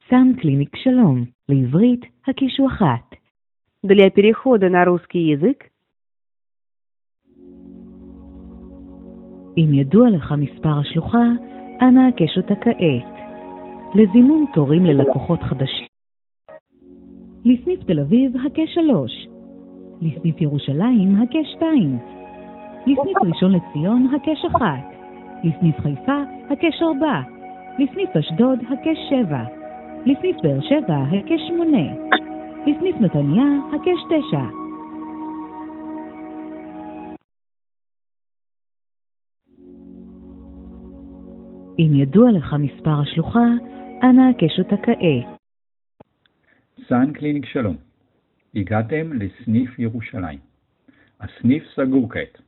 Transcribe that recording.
Сан Клиник Шалом. לעברית הקישו אחת. Для перехода на русский язык אם ידוע לך מספר השלוחה, אנא הקש אותה כעת. לזימון תורים ללקוחות חדשים. לסניף תל אביב הקש 3. לסניף ירושלים הקש 2. לסניף ראשון לציון הקש 1. לסניף חיפה הקש 4. לסניף אשדוד הקש 7. לסניף באר שבע הקש 8. לסניף נתניה הקש 9. אם ידוע לך מספר השלוחה, אנא הקש אותה כעת. סן קליניק שלום. הגעתם לסניף ירושלים. הסניף סגור כעת.